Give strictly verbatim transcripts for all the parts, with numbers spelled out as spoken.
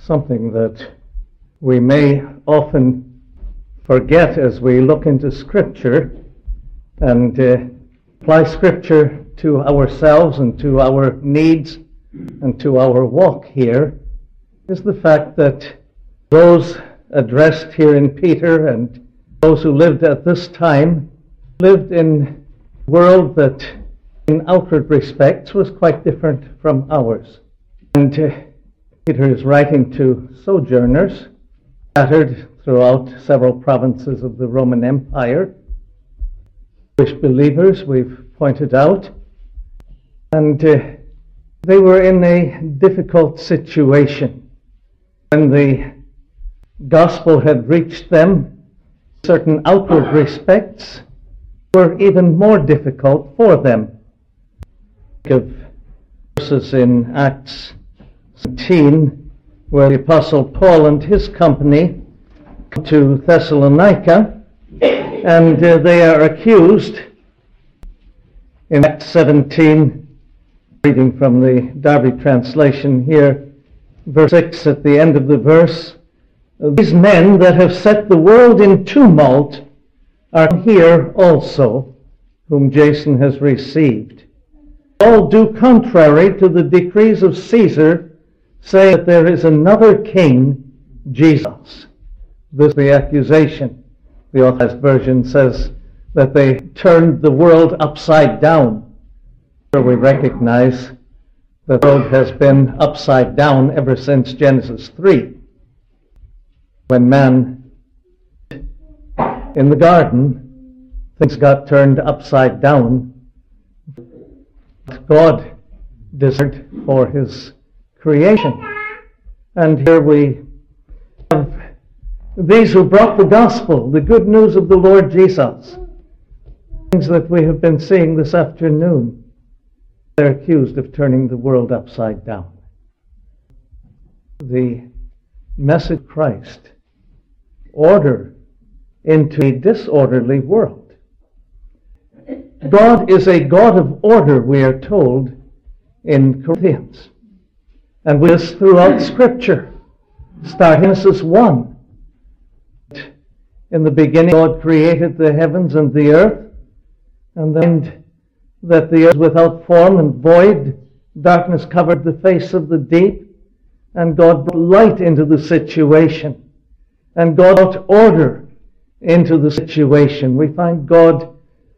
something that we may often forget as we look into Scripture and uh, apply Scripture to ourselves and to our needs and to our walk here, is the fact that those addressed here in Peter and those who lived at this time lived in a world that in outward respects was quite different from ours. And uh, Peter is writing to sojourners scattered throughout several provinces of the Roman Empire, Jewish believers, we've pointed out, and uh, they were in a difficult situation. When the gospel had reached them, certain outward respects were even more difficult for them. Think of verses in Acts seventeen, where the Apostle Paul and his company come to Thessalonica, and uh, they are accused. In Acts seventeen, reading from the Darby translation here, verse six at the end of the verse, "These men that have set the world in tumult are here also, whom Jason has received. All do contrary to the decrees of Caesar, saying that there is another king, Jesus." This is the accusation. The Authorized Version says that they turned the world upside down. So we recognize that the world has been upside down ever since Genesis three. When man in the garden, things got turned upside down. God desired for his creation. And here we have these who brought the gospel, the good news of the Lord Jesus, things that we have been seeing this afternoon. They're accused of turning the world upside down. The message of Christ, order into a disorderly world. God is a God of order, we are told in Corinthians. And with this throughout Scripture. Start Genesis one. In the beginning God created the heavens and the earth, and then that the earth was without form and void, darkness covered the face of the deep, and God brought light into the situation. And God brought order into the situation. We find God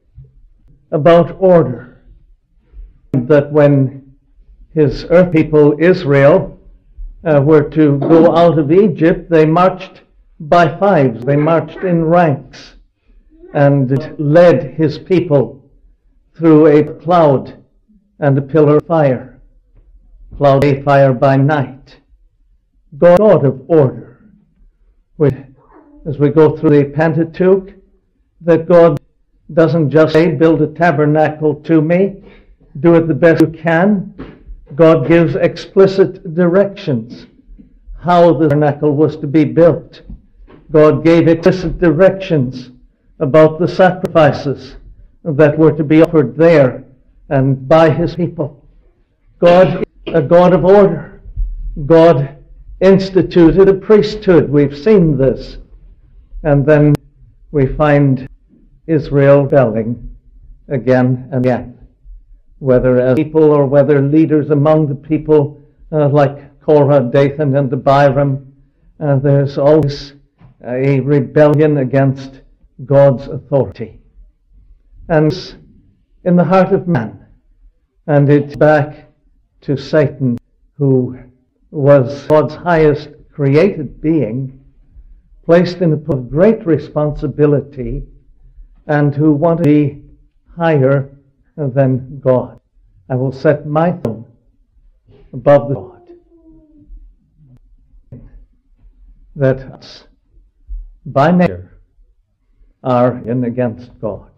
about order. That when his earth people, Israel, uh, were to go out of Egypt, they marched by fives. They marched in ranks and led his people through a cloud and a pillar of fire. Cloud by fire by night. God, God of order. We, as we go through the Pentateuch, that God doesn't just say, build a tabernacle to me, do it the best you can. God gives explicit directions how the tabernacle was to be built. God gave explicit directions about the sacrifices that were to be offered there and by his people. God is a God of order. God instituted a priesthood. We've seen this. And then we find Israel rebelling again and again, whether as people or whether leaders among the people uh, like Korah, Dathan, and Abiram. Uh, there's always a rebellion against God's authority. And in the heart of man, and it's back to Satan, who was God's highest created being, placed in a position of great responsibility, and who wanted to be higher than God. I will set my throne above the God. That us, by nature, are in against God.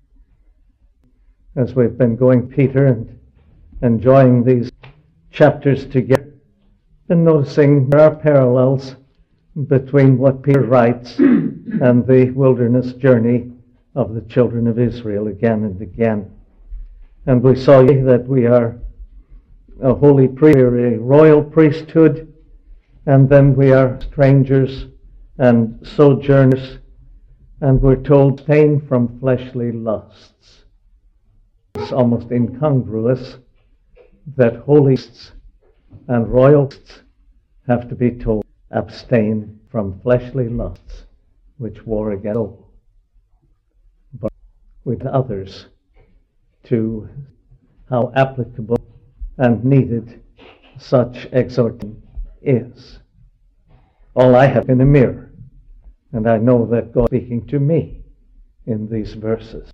As we've been going, Peter, and enjoying these chapters together, been noticing there are parallels between what Peter writes and the wilderness journey of the children of Israel again and again. And we saw that we are a holy priest, a royal priesthood, And then we are strangers and sojourners, and we're told, abstain from fleshly lusts. It's almost incongruous that holy and royalists have to be told, abstain from fleshly lusts which war against the soul. But with others to how applicable and needed such exhortation is. All I have in a mirror, and I know that God is speaking to me in these verses.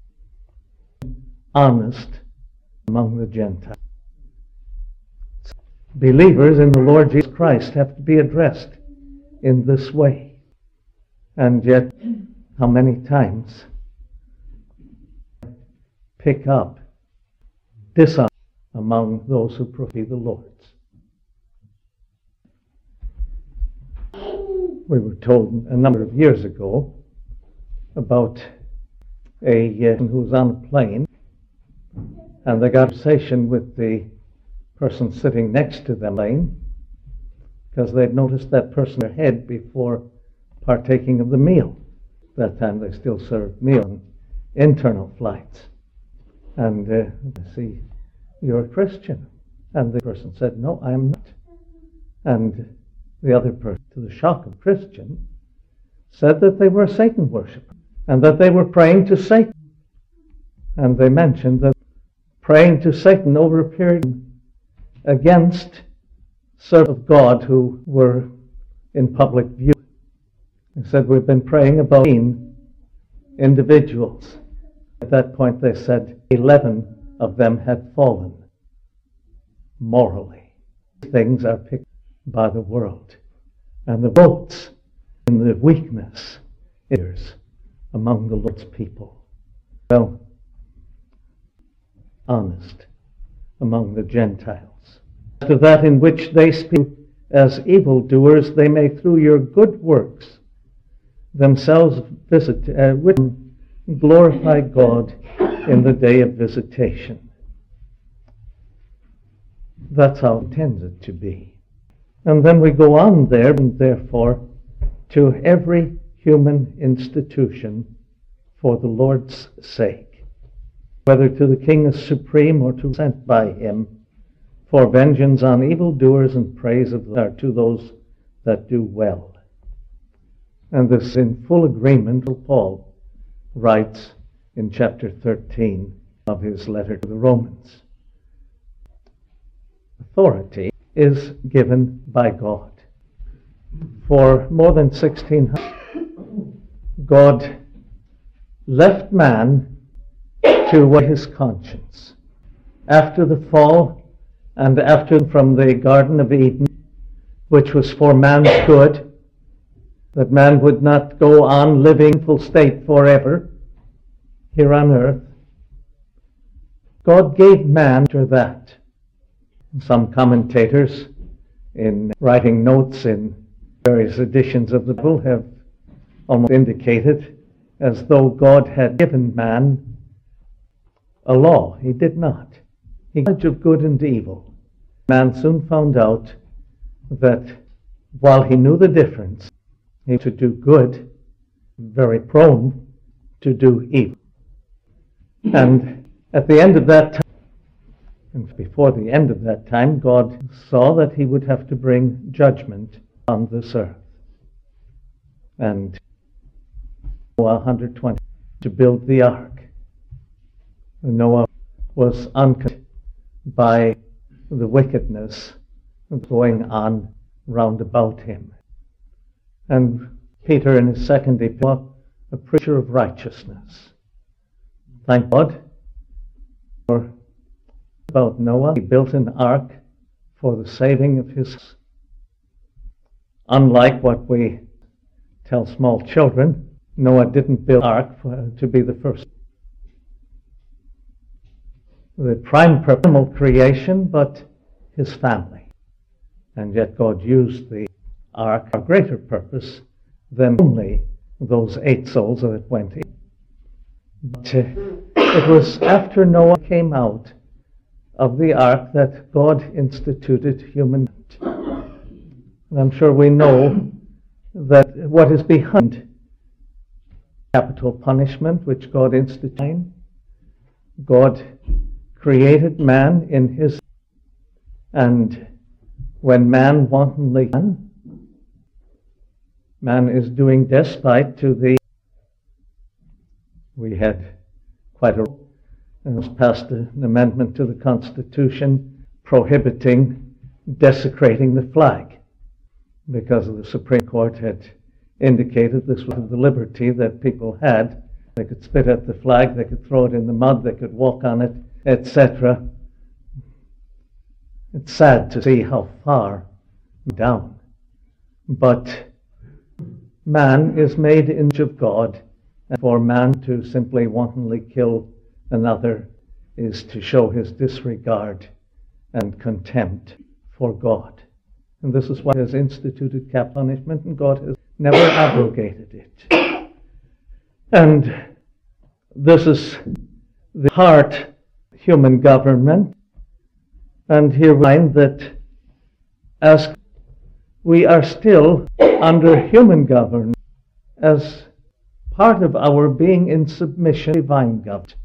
Honest among the Gentiles. Believers in the Lord Jesus Christ have to be addressed in this way. And yet, how many times pick up dishonor among those who profess the Lord's? We were told a number of years ago about a uh, who was on a plane, and they got a conversation with the person sitting next to them plane, because they'd noticed that person ahead before partaking of the meal. That time they still served meal on internal flights. And uh, see, you're a Christian. And the person said, no, I'm not. And the other person, to the shock of Christian, said that they were a Satan worshiper and that they were praying to Satan. And they mentioned that praying to Satan over a period against servants of God who were in public view. They said, we've been praying about individuals. At that point they said eleven of them had fallen morally. Things are picked by the world, and the votes in the weakness is among the Lord's people. Well, honest among the Gentiles. To that in which they speak as evildoers, they may through your good works themselves visit, uh, with glorify God in the day of visitation. That's how it intended to be. And then we go on there, and therefore, to every human institution for the Lord's sake, whether to the King as supreme or to sent by him, for vengeance on evildoers and praise of are to those that do well. And this is in full agreement with Paul writes in chapter thirteen of his letter to the Romans. Authority is given by God. For more than sixteen hundred, God left man to weigh his conscience. After the fall, and after from the Garden of Eden, which was for man's good, that man would not go on living in full state forever here on earth, God gave man to that. Some commentators, in writing notes in various editions of the Bible, have almost indicated as though God had given man a law. He did not. He had knowledge of good and evil. Man soon found out that while he knew the difference, he was to do good, very prone to do evil. And at the end of that time, and before the end of that time, God saw that he would have to bring judgment on this earth. And Noah one hundred twenty to build the ark. Noah was unconvinced by the wickedness going on round about him. And Peter in his second epistle, a preacher of righteousness. Thank God for about Noah. He built an ark for the saving of his. Unlike what we tell small children, Noah didn't build an ark for, to be the first. The prime purpose of creation, but his family. And yet God used the ark for a greater purpose than only those eight souls that went in. But uh, it was after Noah came out of the ark that God instituted human. And I'm sure we know that what is behind capital punishment which God instituted. God created man in his, and when man wantonly man, man is doing despite to the, we had quite a, and was passed an amendment to the Constitution prohibiting desecrating the flag, because the Supreme Court had indicated this was the liberty that people had. They could spit at the flag, they could throw it in the mud, they could walk on it, et cetera. It's sad to see how far down. But man is made in the image of God, and for man to simply wantonly kill another is to show his disregard and contempt for God. And this is why he has instituted capital punishment, and God has never abrogated it. And this is the heart human government. And here we find that as we are still under human government, as part of our being in submission to divine government.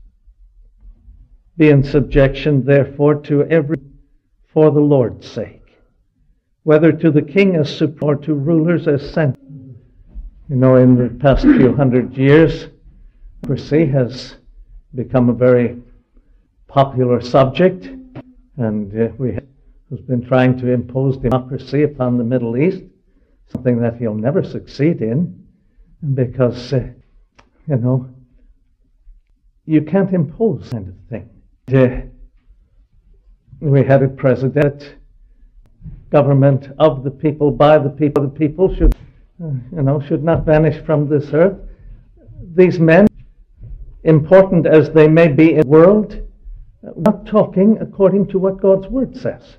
Be in subjection, therefore, to every for the Lord's sake, whether to the king as supreme or to rulers as sent. You know, in the past few hundred years, democracy has become a very popular subject, and uh, we have who's been trying to impose democracy upon the Middle East, something that he'll never succeed in, because, uh, you know, you can't impose that kind of thing. Uh, we had a president, government of the people, by the people, the people should, uh, you know, should not vanish from this earth. These men, important as they may be in the world, uh, not talking according to what God's Word says.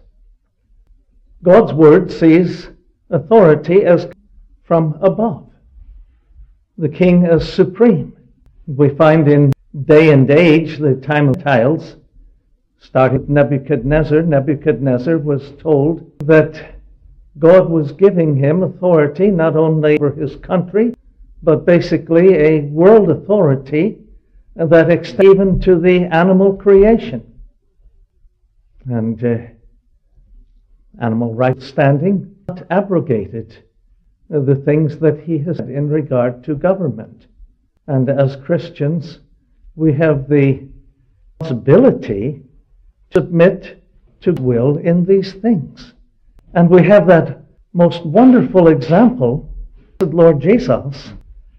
God's Word sees authority as from above, the king as supreme. We find in day and age, the time of tiles, starting with Nebuchadnezzar. Nebuchadnezzar was told that God was giving him authority not only over his country, but basically a world authority that extends even to the animal creation. And uh, animal rights standing, not abrogated uh, the things that he has said in regard to government. And as Christians, we have the responsibility to submit to will in these things. And we have that most wonderful example of Lord Jesus.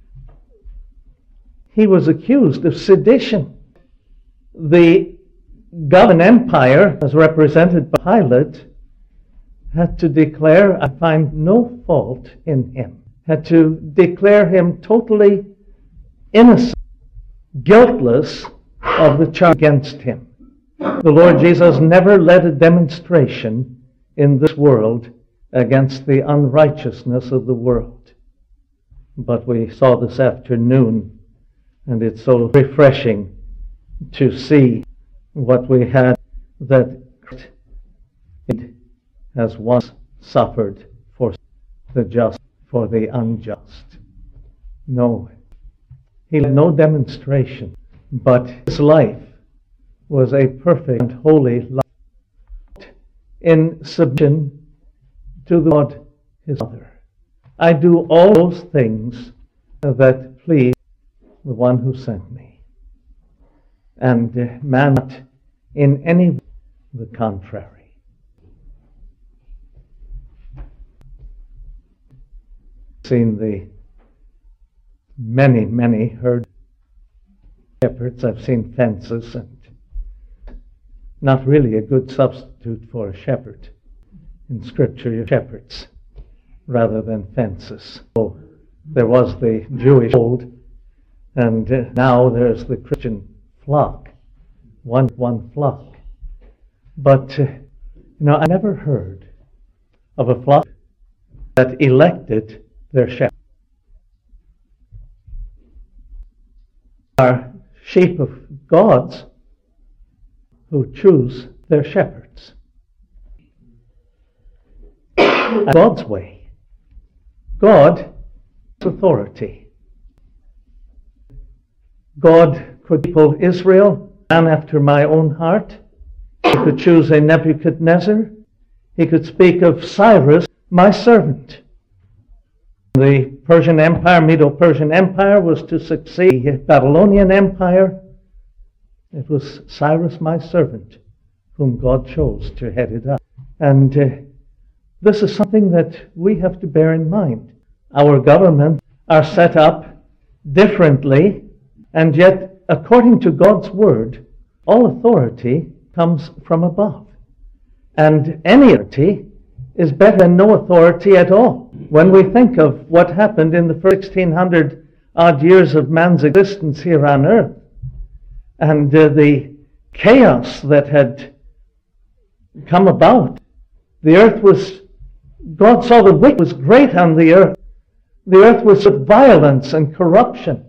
He was accused of sedition. The Roman Empire, as represented by Pilate, had to declare, I find no fault in him, had to declare him totally innocent, guiltless of the charge against him. The Lord Jesus never led a demonstration in this world against the unrighteousness of the world. But we saw this afternoon, and it's so refreshing to see what we had, that it has once suffered for the just, for the unjust. No, he had no demonstration, but his life was a perfect and holy life in submission to the God his Father. I do all those things that please the one who sent me, and uh, man not in any way the contrary. Seen the many, many herd shepherds. I've seen fences, and not really a good substitute for a shepherd. In Scripture, you shepherds rather than fences. So there was the Jewish fold, and uh, now there's the Christian flock, one one flock. But uh, you know, I never heard of a flock that elected their shepherd. Are sheep of God's who choose their shepherds. God's way. God has authority. God could people Israel, a man after my own heart. He could choose a Nebuchadnezzar. He could speak of Cyrus, my servant. The Persian Empire, Medo-Persian Empire, was to succeed the Babylonian Empire. It was Cyrus, my servant, whom God chose to head it up. And uh, this is something that we have to bear in mind. Our governments are set up differently, and yet, according to God's word, all authority comes from above. And any authority is better than no authority at all. When we think of what happened in the first sixteen hundred odd years of man's existence here on earth, and uh, the chaos that had come about, the earth was, God saw the wicked was great on the earth. The earth was of violence and corruption.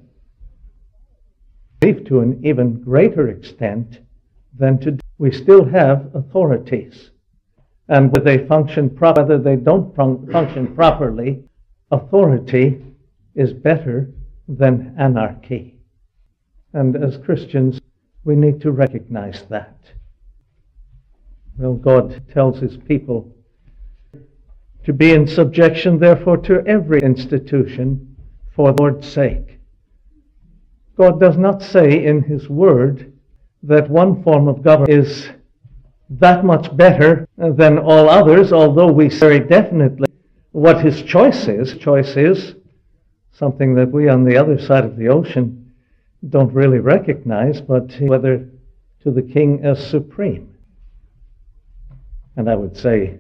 To an even greater extent than today, we still have authorities. And whether they function properly, whether they don't fun- function properly, authority is better than anarchy. And as Christians, we need to recognize that. Well, God tells his people to be in subjection, therefore, to every institution for the Lord's sake. God does not say in his word that one form of government is that much better than all others, although we say very definitely what his choice is. Choice is something that we on the other side of the ocean don't really recognize, but whether to the king as supreme. And I would say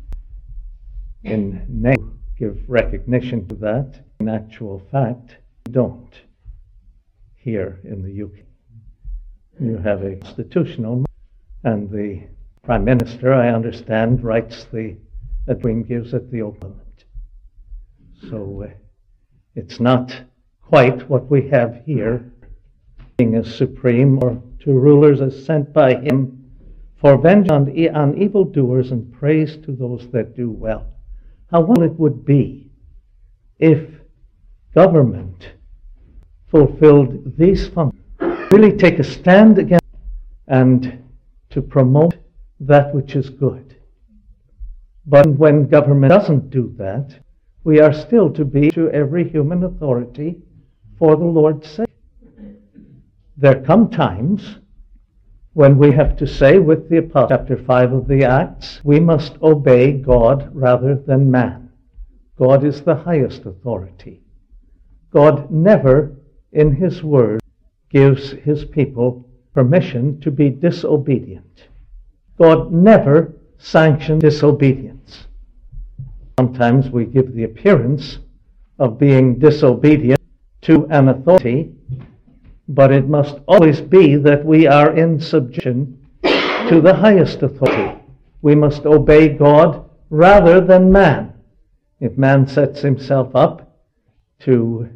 in name give recognition to that. In actual fact, don't. Here in the U K, you have a constitutional, and the Prime Minister, I understand, writes the, that Queen gives it the Parliament. So uh, it's not quite what we have here, being as supreme, or to rulers as sent by him for vengeance on, e- on evildoers and praise to those that do well. How well it would be if government fulfilled these functions, really take a stand against and to promote that which is good. But when government doesn't do that, we are still to be to every human authority for the Lord's sake. There come times when we have to say with the Apostle, chapter five of the Acts, we must obey God rather than man. God is the highest authority. God never in his word gives his people permission to be disobedient. God never sanctions disobedience. Sometimes we give the appearance of being disobedient to an authority, but it must always be that we are in subjection to the highest authority. We must obey God rather than man. If man sets himself up to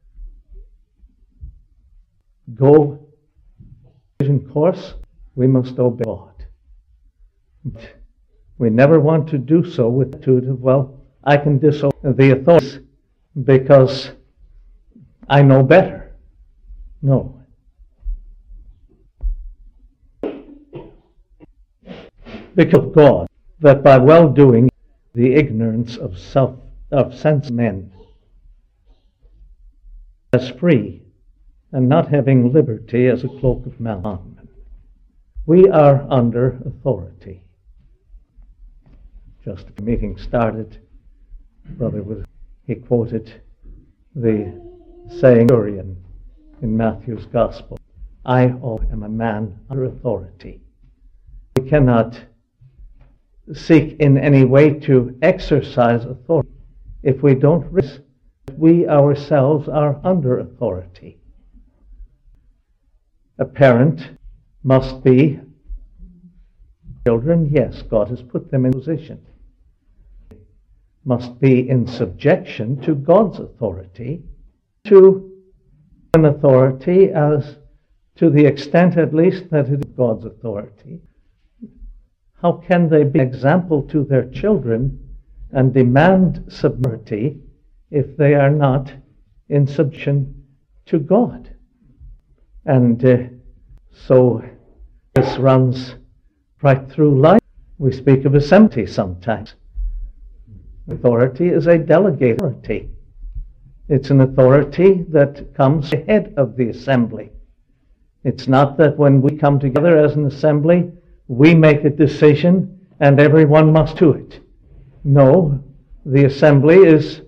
go vision course, we must obey God. We never want to do so with the attitude of, well, I can disobey the authorities because I know better. No. Because of God, that by well-doing the ignorance of self of sense men as free, and not having liberty as a cloak of malcontentment. We are under authority. Just the meeting started, brother was he quoted the saying in Matthew's Gospel, I am a man under authority. We cannot seek in any way to exercise authority if we don't realize that we ourselves are under authority. A parent must be children, yes, God has put them in position. Must be in subjection to God's authority, to an authority as to the extent at least that it is God's authority. How can they be an example to their children and demand submerity if they are not in subjection to God. And uh, so this runs right through life. We speak of assembly sometimes. Authority is a delegated authority. It's an authority that comes ahead of the assembly. It's not that when we come together as an assembly, we make a decision and everyone must do it. No, the assembly is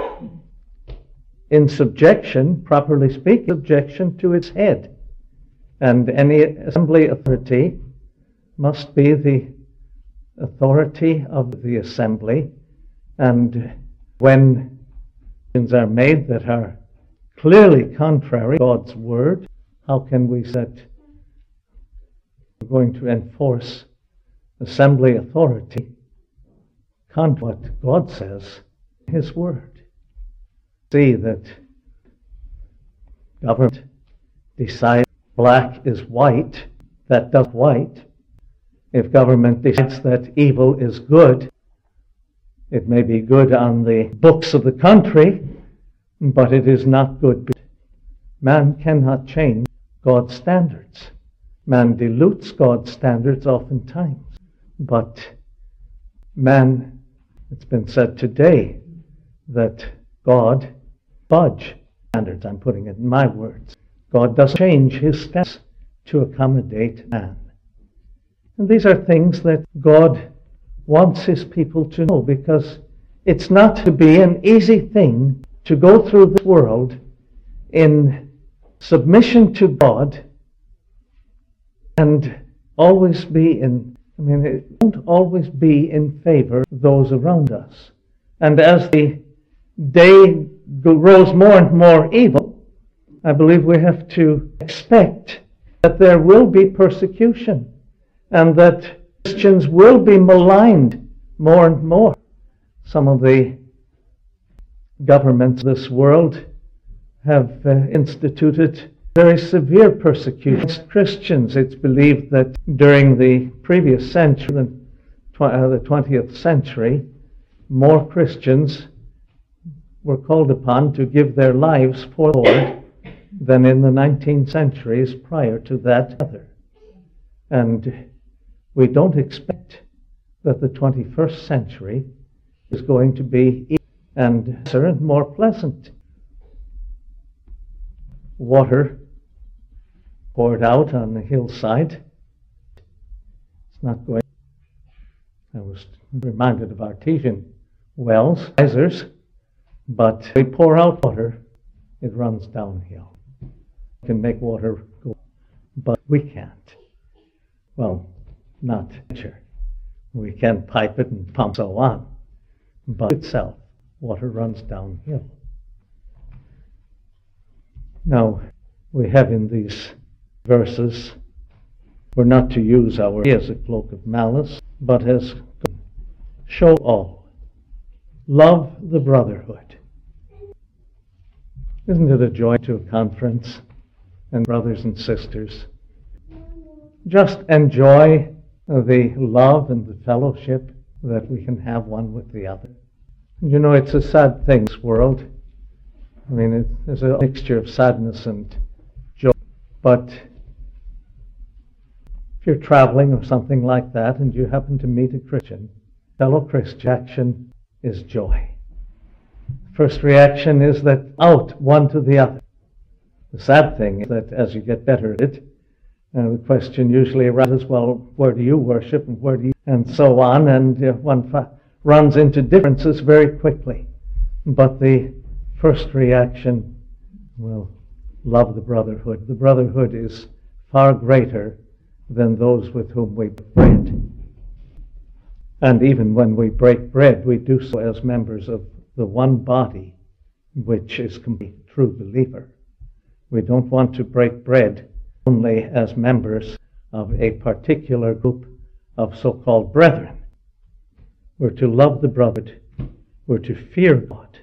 in subjection, properly speaking, subjection to its head. And any assembly authority must be the authority of the assembly. And when decisions are made that are clearly contrary to God's word, how can we say that we're going to enforce assembly authority contrary to what God says in His word? See that government decides black is white, that does white. If government decides that evil is good, it may be good on the books of the country, but it is not good. Man cannot change God's standards. Man dilutes God's standards oftentimes. But man, it's been said today that God budge standards. I'm putting it in my words. God doesn't change His standards to accommodate man. And these are things that God wants His people to know, because it's not to be an easy thing to go through this world in submission to God and always be in, I mean, it won't always be in favor of those around us. And as the day grows more and more evil, I believe we have to expect that there will be persecution and that Christians will be maligned more and more. Some of the governments of this world have uh, instituted very severe persecution against Christians. It's believed that during the previous century, the, tw- uh, the twentieth century, more Christians were called upon to give their lives for the Lord than in the nineteen centuries prior to that other. And we don't expect that the twenty-first century is going to be easier and more pleasant. Water poured out on the hillside. It's not going. I was reminded of artesian wells, geysers, but we pour out water, it runs downhill. We can make water go, but we can't. Well, not nature. We can pipe it and pump so on, but itself, water runs downhill. Now, we have in these verses, we're not to use our as a cloak of malice, but as show all. Love the brotherhood. Isn't it a joy to a conference and brothers and sisters? Just enjoy the love and the fellowship that we can have one with the other. You know, it's a sad thing, this world. I mean, it, there's a mixture of sadness and joy. But if you're traveling or something like that and you happen to meet a Christian, fellow Christian, action is joy. First reaction is that out one to the other. The sad thing is that as you get better at it, uh, the question usually arises, well, where do you worship and where do you, and so on, and uh, one fa- runs into differences very quickly. But the first reaction, well, love the brotherhood. The brotherhood is far greater than those with whom we break bread. And even when we break bread, we do so as members of the one body, which is complete true believer. We don't want to break bread only as members of a particular group of so-called brethren. We're to love the brotherhood. We're to fear God.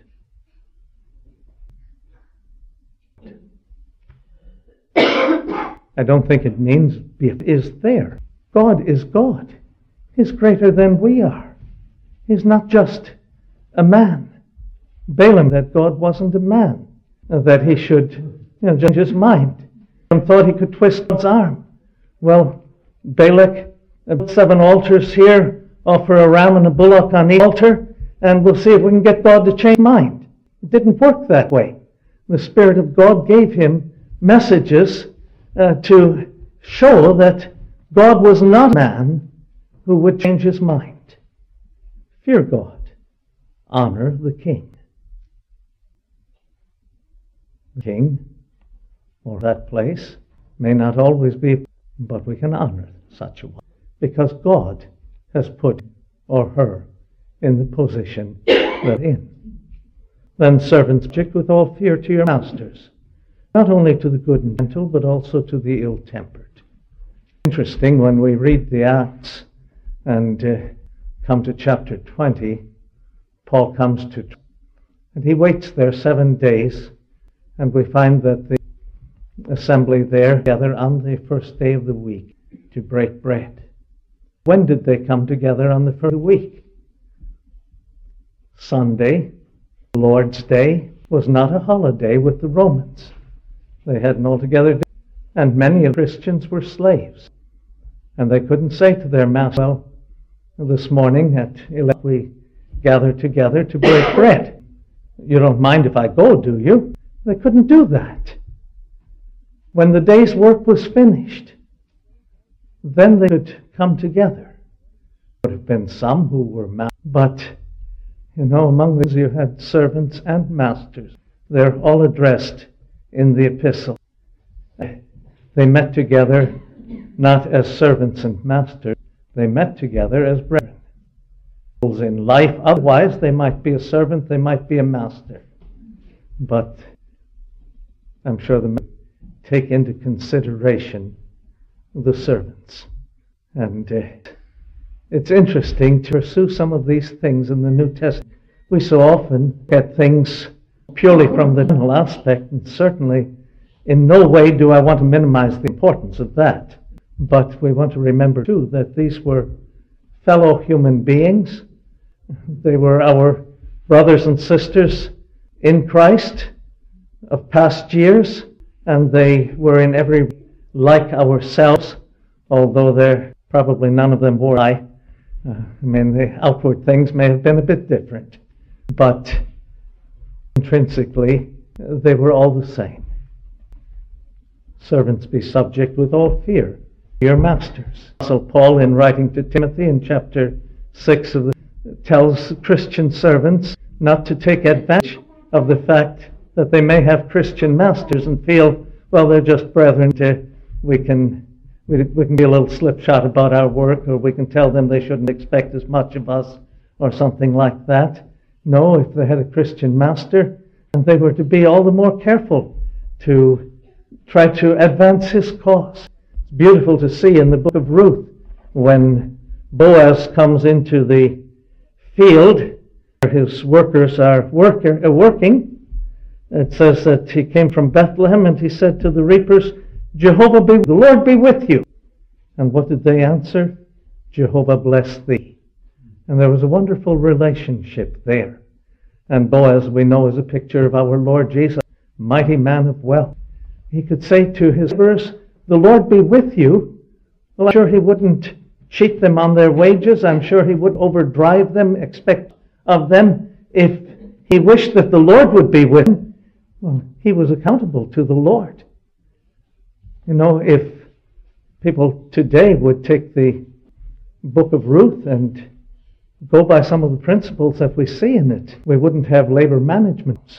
I don't think it means it is there. God is God. He's greater than we are. He's not just a man. Balaam that God wasn't a man, that he should you know, change his mind, and thought he could twist God's arm. Well, Balak, seven altars here, offer a ram and a bullock on each altar, and we'll see if we can get God to change his mind. It didn't work that way. The Spirit of God gave him messages uh, to show that God was not a man who would change his mind. Fear God. Honor the king. The king, or that place, may not always be, but we can honor such a one, because God has put him or her in the position they're in. Then servants, subject with all fear to your masters, not only to the good and gentle, but also to the ill-tempered. Interesting, when we read the Acts and uh, come to chapter twenty, Paul comes to, and he waits there seven days, and we find that the assembly there together on the first day of the week to break bread. When did they come together on the first week? Sunday, the Lord's Day, was not a holiday with the Romans. They had an altogether day, and many of the Christians were slaves. And they couldn't say to their master, well, this morning at eleven we gather together to break bread. You don't mind if I go, do you? They couldn't do that. When the day's work was finished, then they could come together. There would have been some who were masters, but, you know, among these you had servants and masters. They're all addressed in the epistle. They met together not as servants and masters, they met together as brethren. In life, otherwise they might be a servant, they might be a master. But I'm sure they take into consideration the servants. And uh, it's interesting to pursue some of these things in the New Testament. We so often get things purely from the general aspect, and certainly in no way do I want to minimize the importance of that. But we want to remember, too, that these were fellow human beings. They were our brothers and sisters in Christ of past years, and they were in every way like ourselves, although they're probably none of them wore eye. Uh, I mean, the outward things may have been a bit different, but intrinsically they were all the same. Servants, be subject with all fear to your masters. So Paul, in writing to Timothy in chapter six of the, tells Christian servants not to take advantage of the fact that they may have Christian masters and feel, well, they're just brethren. To, we can we, we can be a little slipshod about our work, or we can tell them they shouldn't expect as much of us, or something like that. No, if they had a Christian master, and they were to be all the more careful to try to advance his cause. It's beautiful to see in the book of Ruth when Boaz comes into the field where his workers are worker, uh, working. It says that he came from Bethlehem and he said to the reapers, Jehovah be, the Lord be with you. And what did they answer? Jehovah bless thee. And there was a wonderful relationship there. And Boaz, we know, is a picture of our Lord Jesus, mighty man of wealth. He could say to his neighbors, the Lord be with you. Well, I'm sure he wouldn't cheat them on their wages. I'm sure he would overdrive them, expect of them. If he wished that the Lord would be with him, well, he was accountable to the Lord. You know, if people today would take the book of Ruth and go by some of the principles that we see in it, we wouldn't have labor management.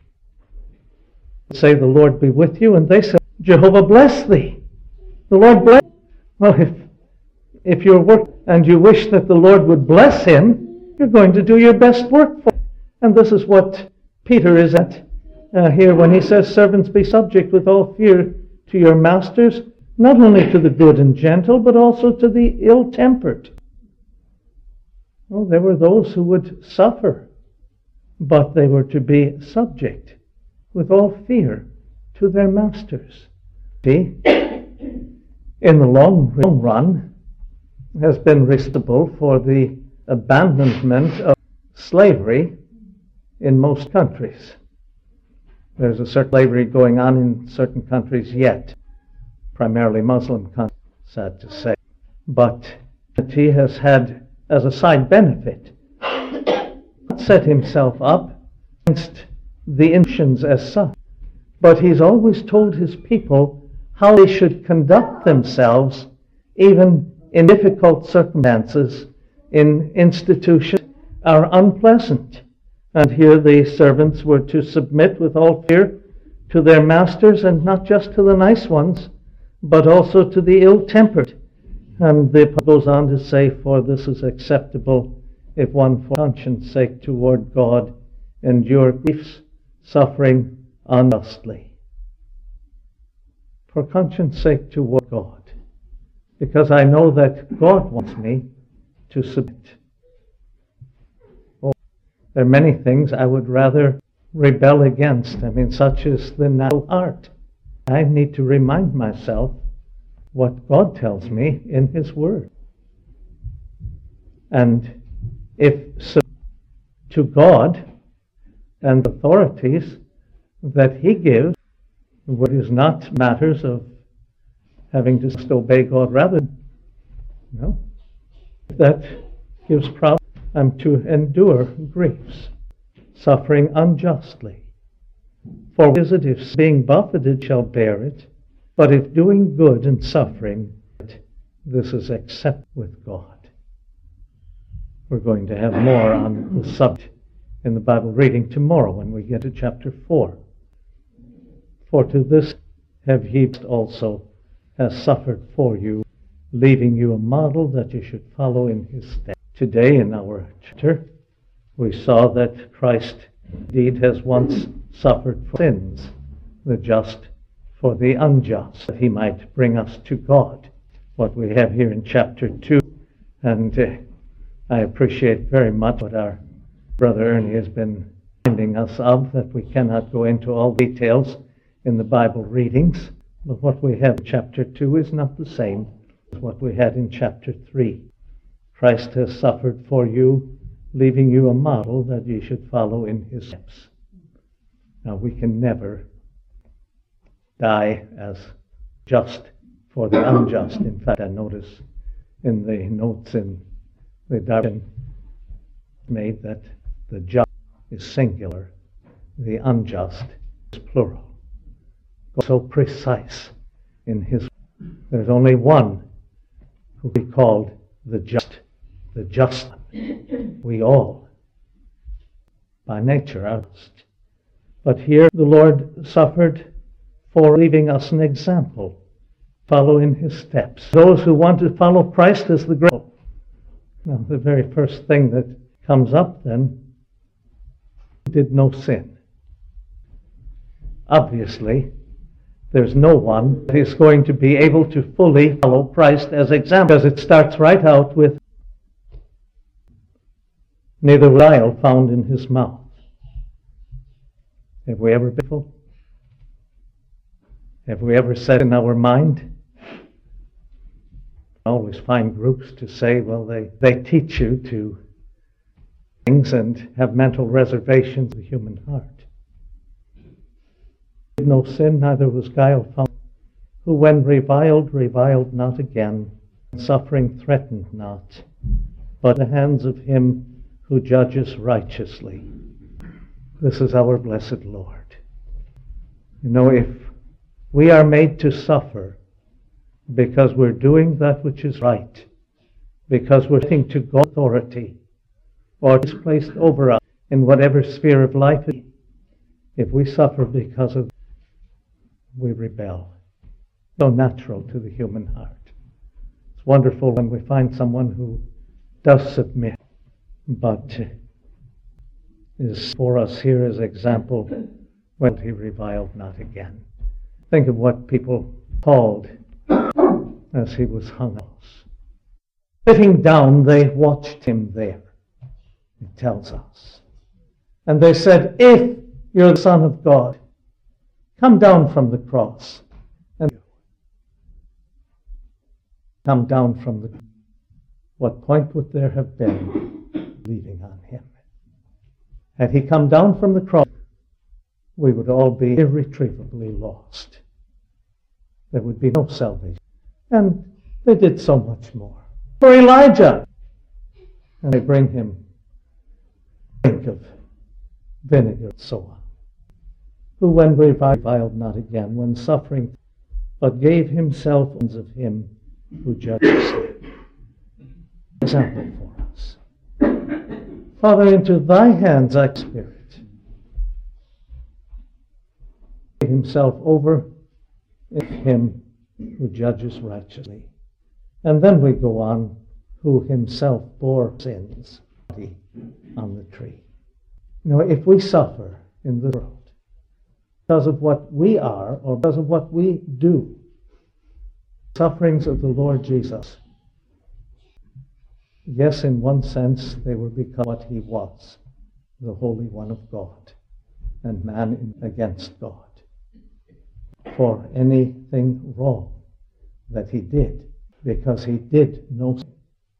Say, the Lord be with you, and they say, Jehovah bless thee. The Lord bless. Well, if if you're work and you wish that the Lord would bless him, you're going to do your best work for him. And this is what Peter is at uh, here when he says, servants, be subject with all fear to your masters, not only to the good and gentle, but also to the ill-tempered. Well, there were those who would suffer, but they were to be subject with all fear to their masters. See, in the long run, has been responsible for the abandonment of slavery in most countries. There's a certain slavery going on in certain countries yet, primarily Muslim countries, sad to say. But he has had, as a side benefit, set himself up against the Indians as such. But he's always told his people how they should conduct themselves, even in difficult circumstances, in institutions are unpleasant. And here the servants were to submit with all fear to their masters, and not just to the nice ones, but also to the ill-tempered. And the Bible goes on to say, for this is acceptable if one for conscience sake toward God endure griefs, suffering unjustly. For conscience sake toward God. Because I know that God wants me to submit. Oh, there are many things I would rather rebel against. I mean, such as the natural heart. I need to remind myself what God tells me in His Word. And if so, to God and authorities that He gives, what is not matters of having to just obey God rather, no, that gives problems. I'm to endure griefs, suffering unjustly. For is it, if being buffeted shall bear it, but if doing good and suffering, this is accepted with God. We're going to have more on the subject in the Bible reading tomorrow when we get to chapter four. For to this have ye also has suffered for you, leaving you a model that you should follow in his steps. Today in our chapter, we saw that Christ indeed has once suffered for sins, the just for the unjust, that he might bring us to God. What we have here in chapter two, and uh, I appreciate very much what our brother Ernie has been reminding us of, that we cannot go into all details in the Bible readings, but what we have in chapter two is not the same as what we had in chapter three. Christ has suffered for you, leaving you a model that ye should follow in his steps. Now, we can never die as just for the unjust. In fact, I notice in the notes in the doctrine made that the just is singular, the unjust is plural. So precise in his. There's only one who be called the just, the just one. We all, by nature, are just. But here the Lord suffered for leaving us an example. Follow in his steps. Those who want to follow Christ as the great. Now, the very first thing that comes up then, did no sin. Obviously, there's no one that is going to be able to fully follow Christ as example, because it starts right out with, neither guile found in his mouth. Have we ever been faithful? Have we ever said in our mind? I always find groups to say, well, they, they teach you to things and have mental reservations of the human heart. No sin, neither was guile found, who when reviled, reviled not again, suffering threatened not, but the hands of him who judges righteously. This is our blessed Lord. You know, if we are made to suffer because we're doing that which is right, because we're looking to God's authority, or is placed over us in whatever sphere of life it is, if we suffer because of, we rebel. So natural to the human heart. It's wonderful when we find someone who does submit, but is for us here as example when he reviled not again. Think of what people called as he was hung on. Sitting down, they watched him there, it tells us. And they said, if you're the Son of God, come down from the cross. And come down from the what point would there have been leaving on him? Had he come down from the cross, we would all be irretrievably lost. There would be no salvation. And they did so much more. For Elijah, and they bring him a drink of vinegar and so on, who when reviled not again, when suffering, but gave himself of him who judges. Example for us. Father, into thy hands I Spirit. Gave himself over in him who judges righteously. And then we go on, who himself bore sins on the tree. You know, if we suffer in the world because of what we are or because of what we do, sufferings of the Lord Jesus, yes, in one sense, they were because what he was, the Holy One of God, and man against God, for anything wrong that he did, because he did no sin.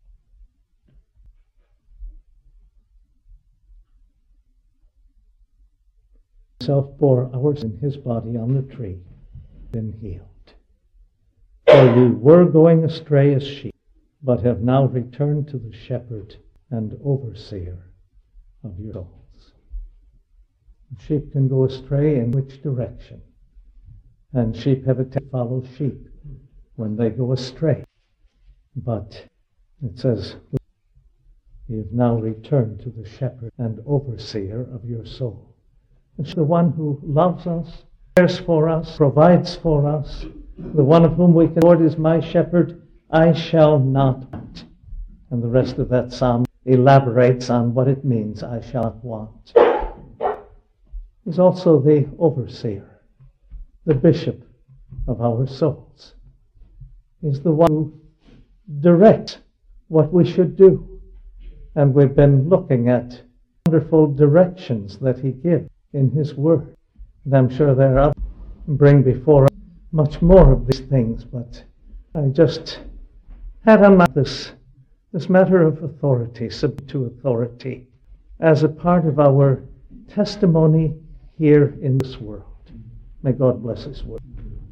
Himself bore ours in his body on the tree, been healed. For you were going astray as sheep, but have now returned to the shepherd and overseer of your souls. Sheep can go astray in which direction? And sheep have a tendency to follow sheep when they go astray. But it says, you have now returned to the shepherd and overseer of your soul. It's the one who loves us, cares for us, provides for us, the one of whom we can, Lord is my shepherd, I shall not want. And the rest of that psalm elaborates on what it means, I shall not want. He's also the overseer, the bishop of our souls. He's the one who directs what we should do. And we've been looking at wonderful directions that he gives in his word. And I'm sure there are others who bring before us much more of these things, but I just had on my this, this matter of authority, submit to authority, as a part of our testimony here in this world. May God bless his word.